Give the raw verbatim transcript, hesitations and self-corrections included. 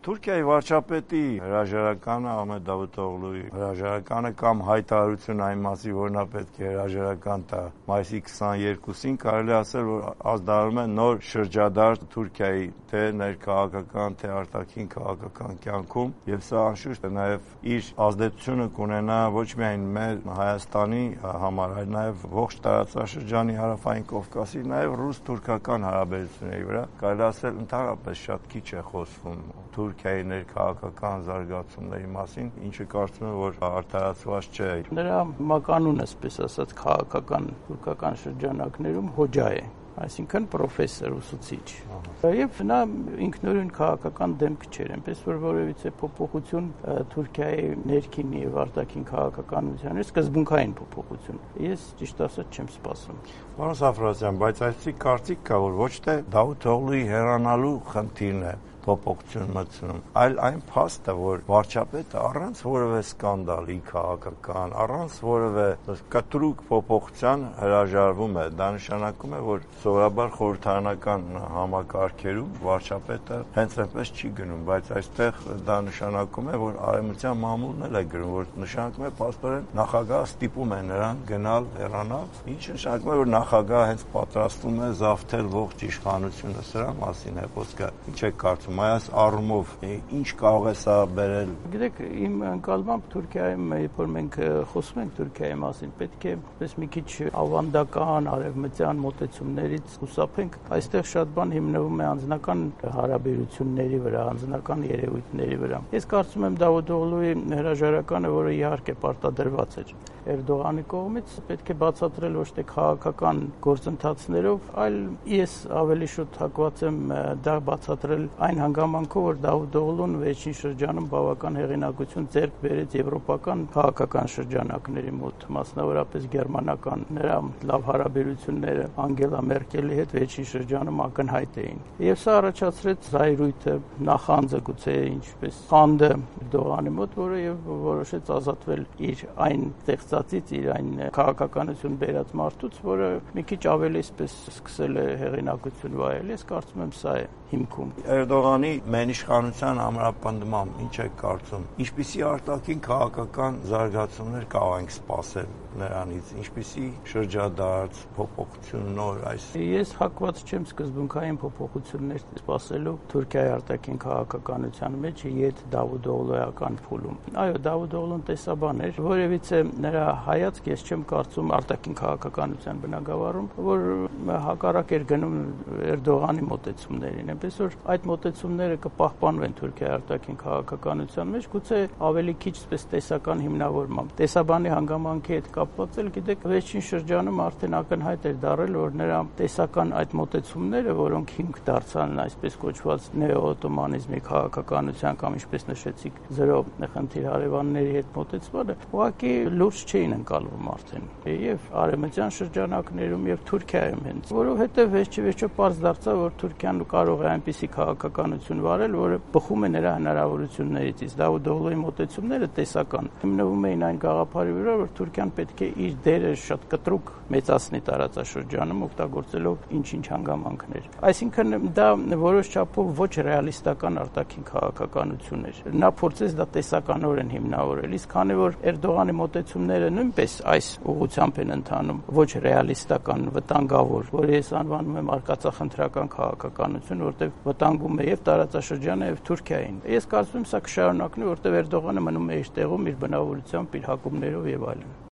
Թուրքիայի վարչապետի հրաժարականը Ահմեդ Դավութօղլուի հրաժարականը կամ հայտարարությունը այն մասին, որ նա պետք է հրաժարական տա մայիսի քսաներկուսին, կարելի ասել, որ ազդարարում է նոր շրջադարձ Թուրքիայի թե ներքաղաքական, թե արտաքին քաղաքական կյանքում, եւ սա անշուշտ նաեւ իր ազդեցությունը կունենա ոչ միայն մեր Հայաստանի համար, այլ նաեւ ողջ տարածաշրջանի Հարավային Կովկասի, նաեւ ռուս-թուրքական հարաբերությունների վրա։ Կարելի ասել, ընդհանրապես շատ քիչ է խոսվում Թուրքիայի ներքաղաքական զարգացումների մասին, ինչը կարծում եմ, որ արդարացված չէ։ Նրա մականունը, այսպես ասած, քաղաքական թուրքական շրջանակներում հոջա է, այսինքն պրոֆեսոր, ուսուցիչ։ Եվ նա ինքնուրույն քաղաքական դեմք չէր, այնպես որ որևիցե փոփոխություն Թուրքիայի ներքին եւ արտաքին քաղաքականության սկզբունքային փոփոխություն ես ճիշտ ասած չեմ սպասում։ Պարոն Սաֆրոսյան, բայց այսի կարծիք կա, որ ոչ թե Դավութօղլուի հեռանալու խնդիրն է փոփոխություն մտցնում, այլ այն փաստը, որ վարչապետը առանց որևէ սկանդալի քաղաքական, առանց որևէ կտրուկ փոփոխության հրաժարվում է։ Դա նշանակում է, որ սովորաբար խորհրդարանական համակարգերում վարչապետը հենց այնպես չի գնում, բայց այստեղ դա նշանակում է, որ արևմտյան մամուլն էլ է գրում, որ նշանակում է փաստորեն նախագահը ստիպում է նրան գնալ հեռանալ, ինչը նշանակում է, որ նախագահը հենց պատրաստվում է զավթել ողջ իշխանությունը։ Սրա մասին է խոսքը։ Ինչ է կարծում այս առումով ինչ կարող է սա բերել։ Գիտեք, իմ ընկալմամբ Թուրքիայում, երբ որ մենք խոսում ենք Թուրքիայի մասին, պետք է պես մի քիչ ավանդական արևմտյան մոտեցումներից խուսափենք։ Այստեղ շատ բան հիմնվում է անձնական հարաբերությունների վրա, անձնական երևույթների վրա։ Ես կարծում եմ Դավութօղլուի հրաժարականը, որը իհարկե պարտադրված էր Էրդողանի կողմից, պետք է բացատրել ոչ թե քաղաքական գործընթացներով, այլ ես ավելի շուտ հակված եմ դա բացատրել այն հանգամանքով, որ Դավութօղլուն վերջին շրջանում բավական հեղինակություն ձեռք բերեց եվրոպական քաղաքական շրջանակների մոտ, մասնավորապես գերմանական։ Նրա լավ հարաբերությունները Անգելա Մերկելի հետ վերջին շրջանում ակնհայտ էին։ Եվ սա առաջացրեց զայրույթը, նախանձը գուցե ինչպես խանդը Էրդողանի մոտ, որը եւ որոշեց ազատվել իր այն ստեղծածից, իր այն քաղաքականություն բերած մարդուց, որը մի քիչ ավելի այսպես սկսել է հեղինակություն վայել։ Ես կարծում եմ սա է հիմքում։ Էրդողանի մենիշխանության ամրապնդմամբ ինչ է կարծում, ինչպիսի արտաքին քաղաքական զարգացումներ կարող ենք սպասել նրանից, ինչպիսի շրջադարձ, փոփոխություն նոր այս։ Ես հակված չեմ սկզբունքային փոփոխություններ սպասելու Թուրքիայի արտաքին քաղաքականության մեջ յետ Դավութօղլոյական փուլում։ Այո, Դավութօղլուն տեսաբան էր, որևիցե նրա հայացք ես չեմ կարծում արտաքին քաղաքականության բնագավառում, որ հակառակ էր գնում Էրդողանի մոտեցումներին, այնպես որ այդ մոտեցումները կպահպանվեն Թուրքիայի արտաքին քաղաքականության մեջ, գուցե ավելի քիչ սպես տեսական հիմնավորմամբ։ Տեսաբանի հանգամանքի հետ կապված էլ գիտեք, վերջին շրջանում արդեն ակնհայտ էր դարել, որ նրա տեսական այդ մոտեցումները, որոնք հիմք դարձան այսպես կոչված նեոօտոմանիզմի քաղաքականության կամ ինչպես նշեցիք զրո խնդիր հարևանների հետ մոտեցմանը, ուղղակի լուրջ չէին ընկալվում արդեն։ Եվ արևմտյան շրջանակներում եւ Թուրքիայում հենց, որովհետեւ վերջի վերջո պարզ դարձավ, որ Թուրքիան կարող է այնպիսի քաղաքականություն վարել, որը բխում է նրա հնարավորություններից։ Իսկ Դավութօղլուի մոտեցումները տեսական հիմնվում էին այն գաղափարի վրա, որ Թուրքիան պետք է իր դերը շատ կտրուկ մեծացնի տարածաշրջանում, օգտագործելով ինչ-ինչ հանգամանքներ։ Այսինքն դա որոշ չափով ոչ ռեալիստական արտաքին քաղաքականություն էր։ Նա փորձեց դա տեսականորեն հիմնավորել, իսկ քանի որ Էրդողանի մոտեցումները նույնպես այս ուղղությամբ են ընթանում, ոչ ռեալիստական, վտանգավոր, որը ես անվանում եմ արկածախնդրական քաղաքականություն, որտեղ վտանգում է եւ տարածաշրջանը եւ Թուրքիային։ Ես կարծում եմ սա կշարունակվի, որտեղ Էրդողանը մնում է իր տեղում, իր բնավորությամբ, իր հակումներով եւ այլն։